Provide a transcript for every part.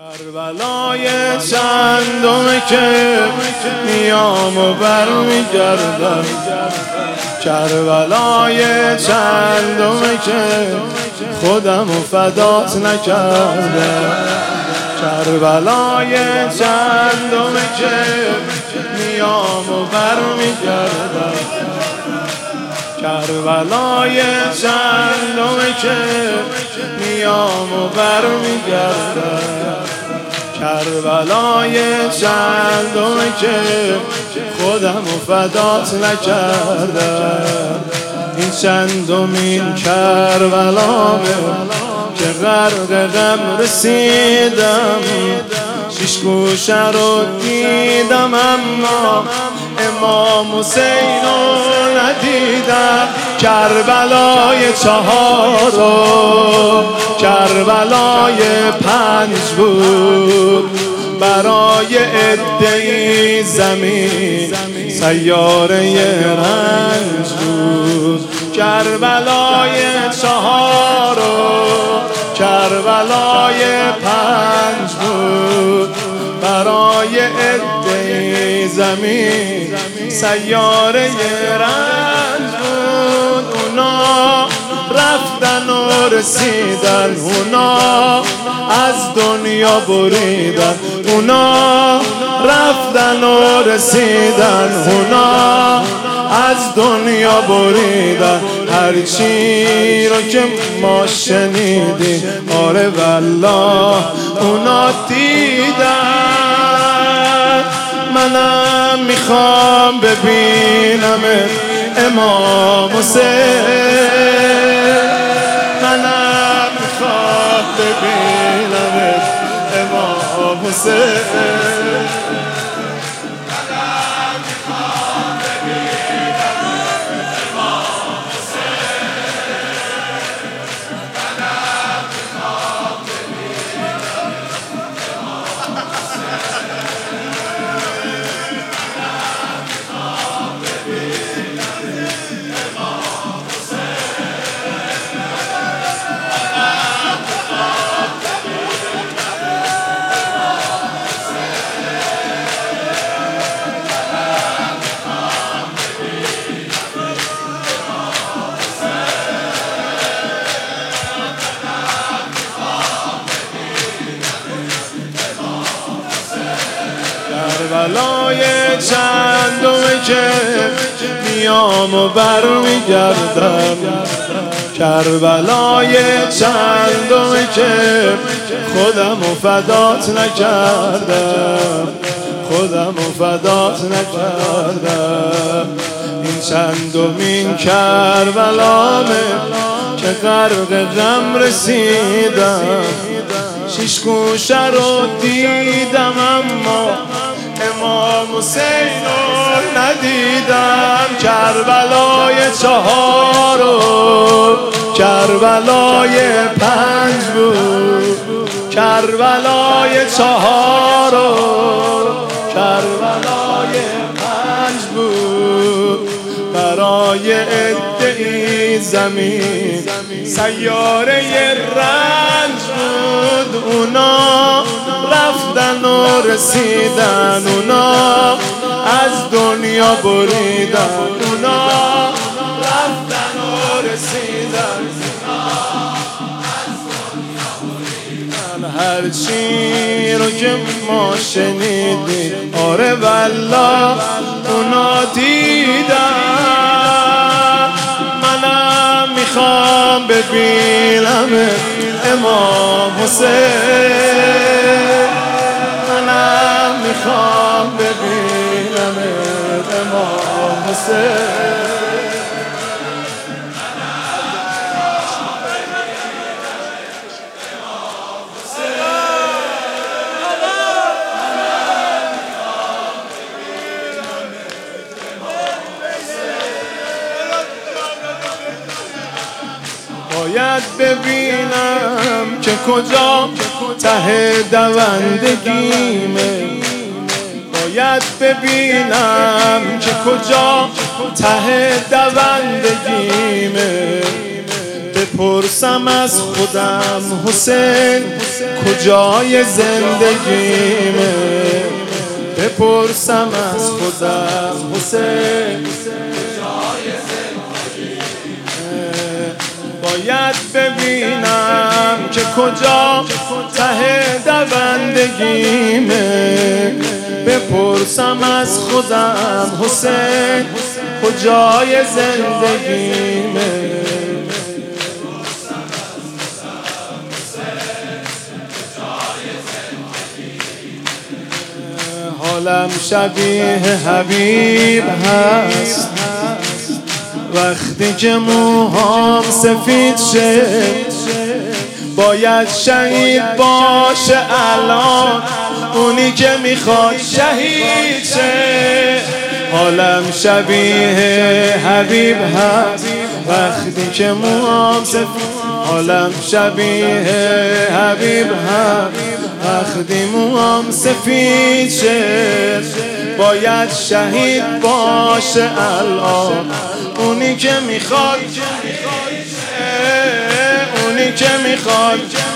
کربلای چندمه که میام و برمیگردم، کربلای چندمه که خودم و فدات نکردم، کربلای چندمه که میام و برمیگردم، کربلای چندمه که میام و برمیگردم، کربلای چندمه که خودم و فدات نکردم. این چندمین کربلامه که غرق غم رسیدم، شش گوشه رو دیدم اما امام حسین رو ندیدم. کربلای 4 و کربلای 5 بود، برای عده‌ای زمین سیاره رنج بود. کربلای 4 و کربلای 5 بود، برای عده‌ای زمین سیاره رنج بود. اونا رفتن و رسیدن، اونا از دنیا بریدن، اونا رفتن و رسیدن، اونا از دنیا بریدن. هرچی رو که ما شنیدیم آره والله اونا دیدن. منم میخوام ببینم امام حسین، منم میخوام ببینم امام حسین. کربلای چندمه که میام و برمیگردم، کربلای چندمه که خودم و فدات نکردم، خودم و فدات نکردم. این چندمین کربلامه که غرق غم رسیدم، شش گوشه رو دیدم اما امام حسین رو ندیدم. کربلای 4 و کربلای 5 بود، کربلای 4 و کربلای 5 بود، برای عده‌ای زمین سیاره رنج بود. اونا رفتن و رسیدن، اونا از دنیا بریدن، اونا رفتن و رسیدن، هرچی رو که ما شنیدیم آره والله اونا دیدن. منم میخوام ببینم امام حسین، منم میخوام ببینم امام حسین. باید ببینم که کجا ته دوندگیمه، باید ببینم که کجا ته دوندگیمه. به بپرسم از خودم حسین کجای زندگیمه، بپرسم از خودم حسین کجای زندگیمه. باید ببینم که کجا ته دوندگیمه، بپرسم از خودم حسین کجای زندگیمه. حالم شبیه حبیب هست وقتی که موهام سفید شه، باید شهید باشه الان اونی که میخواد شهید شه. حالم شبیه حبیب هست وقتی که موهام سفید، حالم شبیه حبیب هست وقتی موهام سفید شه، باید شهید باشه الان اونی که میخواد، اونی که میخواد.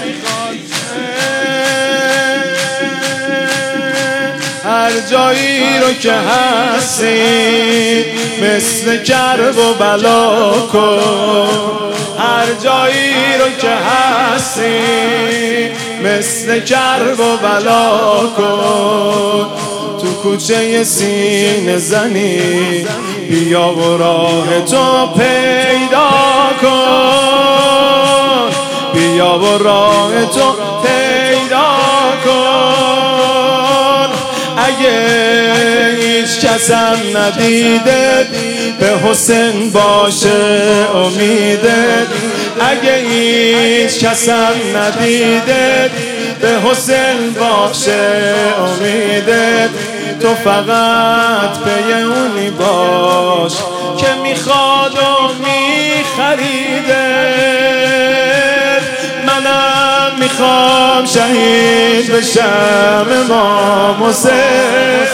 هر جایی رو که هستی مثل کرب و بلا کن، هر جایی رو که هستی مثل کرب و بلا کن. تو کوچه سینه زنی بیا و راه تو پیدا کن، بیا و راه تو پیدا کن. اگه هیچ کسم ندیده به حسین باشه امیدت، اگه هیچ کسم ندیده به حسین باشه امیدت. تو فقط پی اونی باش که میخواد و میخریده. منم میخوام شهید بشم امام حسین،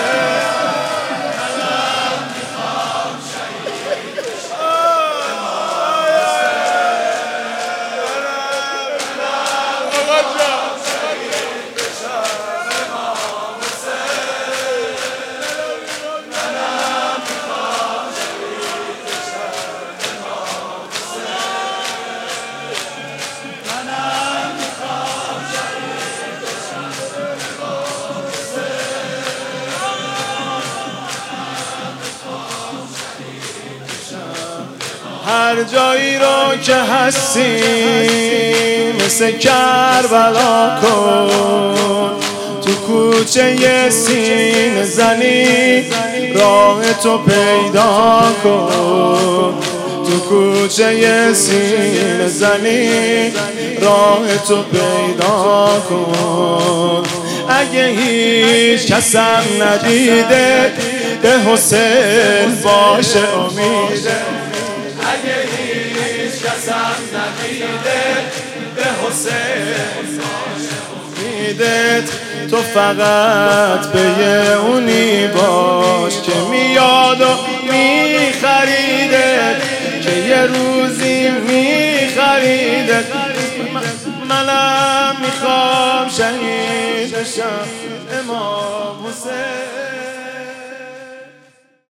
هر جایی رو که هستی مثل کربلا کن. تو کوچه سینه زنی راه تو پیدا کن، تو کوچه سینه زنی راه تو پیدا کن. اگه هیچ کسم ندیده به حسین باشه امیده، اگه هیچ کسم ندیده به حسین باشه امیدت. تو فقط به اونی باش که میاد و میخریدت، که یه روزی میخریدت. منم میخوام شهید بشم امام حسین.